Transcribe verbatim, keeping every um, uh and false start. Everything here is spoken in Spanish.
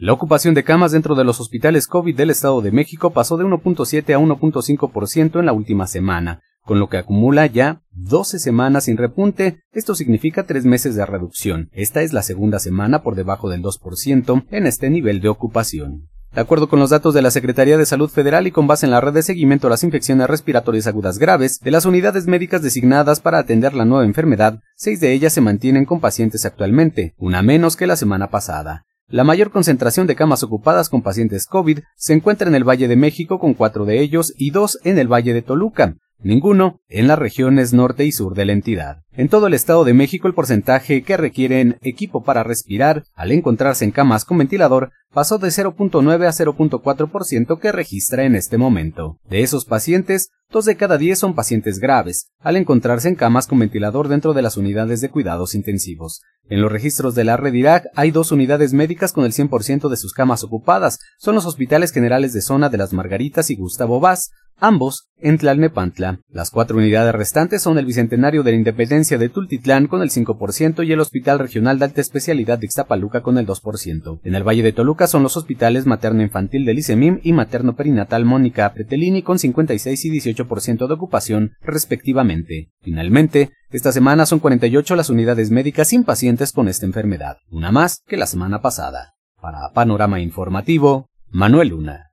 La ocupación de camas dentro de los hospitales COVID del Estado de México pasó de uno punto siete a uno punto cinco por ciento en la última semana, con lo que acumula ya doce semanas sin repunte. Esto significa tres meses de reducción. Esta es la segunda semana por debajo del dos por ciento en este nivel de ocupación. De acuerdo con los datos de la Secretaría de Salud Federal y con base en la red de seguimiento a las infecciones respiratorias agudas graves, de las unidades médicas designadas para atender la nueva enfermedad, seis de ellas se mantienen con pacientes actualmente, una menos que la semana pasada. La mayor concentración de camas ocupadas con pacientes COVID se encuentra en el Valle de México, con cuatro de ellos y dos en el Valle de Toluca, ninguno en las regiones norte y sur de la entidad. En todo el Estado de México, el porcentaje que requieren equipo para respirar, al encontrarse en camas con ventilador, pasó de cero punto nueve a cero punto cuatro por ciento que registra en este momento. De esos pacientes, dos de cada diez son pacientes graves, al encontrarse en camas con ventilador dentro de las unidades de cuidados intensivos. En los registros de la red I R A C hay dos unidades médicas con el cien por ciento de sus camas ocupadas. Son los hospitales generales de zona de Las Margaritas y Gustavo Vaz, ambos en Tlalnepantla. Las cuatro unidades restantes son el Bicentenario de la Independencia de Tultitlán con el cinco por ciento y el Hospital Regional de Alta Especialidad de Ixtapaluca con el dos por ciento. En el Valle de Toluca son los hospitales materno-infantil del ICEMIM y materno-perinatal Mónica Pretelini con cincuenta y seis y dieciocho por ciento de ocupación, respectivamente. Finalmente, esta semana son cuarenta y ocho las unidades médicas sin pacientes con esta enfermedad, una más que la semana pasada. Para Panorama Informativo, Manuel Luna.